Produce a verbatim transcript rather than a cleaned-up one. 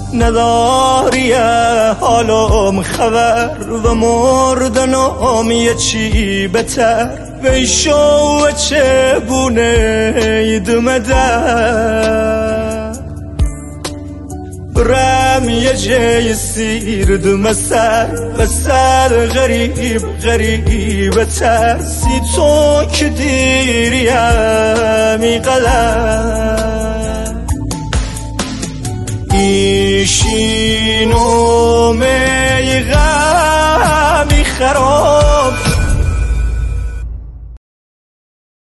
نداریه حالم خبر و مردنم یه چی بتر ویشو چگونه ایدمده برم یه جای سیر دم سر و سر غریب غریب ترسی تو که دیریم ای قلم ایشینو می غمی خراب